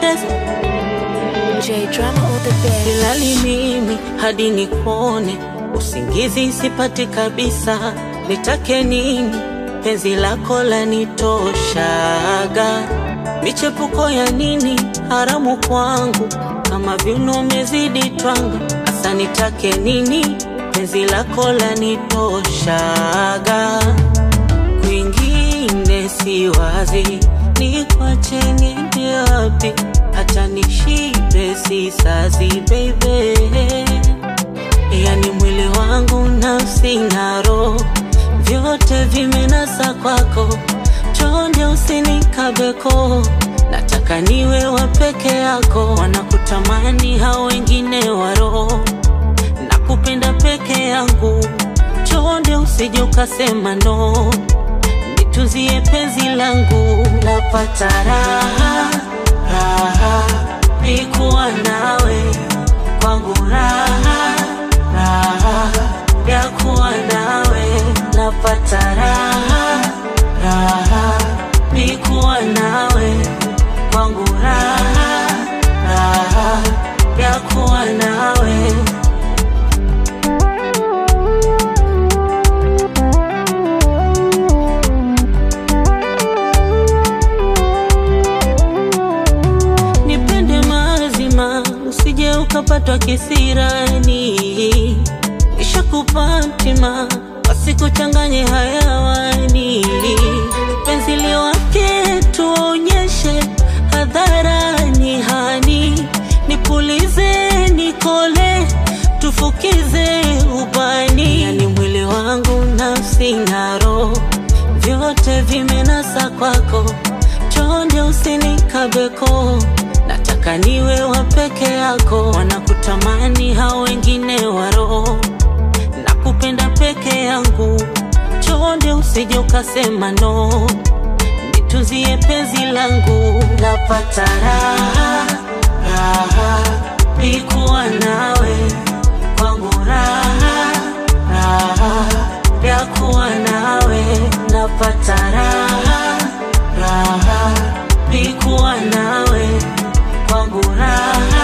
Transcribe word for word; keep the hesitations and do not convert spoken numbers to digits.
J Drama on the bed. Silali mimi hadi nikuone, usingizi sipati kabisa. Nitake nini? Penzi lako lanitoshaga. Michepuko ya nini? Haramu kwangu, kama viuno umezidi twanga. Asa nitake nini? Penzi lako lanitoshaga. Kwingine si wazi, nikwache niende wapi? Hata nishibe si sazi baby. Yani mwili wangu, nafsi na roho, vyote vimenasa kwako. Chonde usinikabeko, nataka niwe wa peke yako. Wanakutamani hao wengine wa roho, nakupenda peke yangu. Chonde usije ukasema no, nituzie penzi langu. Napata raha, raha nikuwa nawe, kwangu raha, raha ya kuwa nawe. Napata raha, raha nikuwa nawe, kwangu raha, raha ya kuwa nawe. Usije ukapatwa kisirani, nishakupa mtima, wasikuchanganye hayawani. Penzi liwake tuonyeshe hadharani hani, nipulize nikole tufukize ubani. Yani mwili wangu, nafsi na roho, vyote vimenasa kwako. Chonde usinikabeko, nataka niwe wa peke yako. Wanakutamani hao wengine wa roho, nakupenda peke yangu. Chonde usije ukasema no, nituzie penzi langu. Napata raha, raha nikuwa nawe, kwangu raha, raha ya kuwa nawe. Napata raha, raha nikuwa nawe, kwangu raha.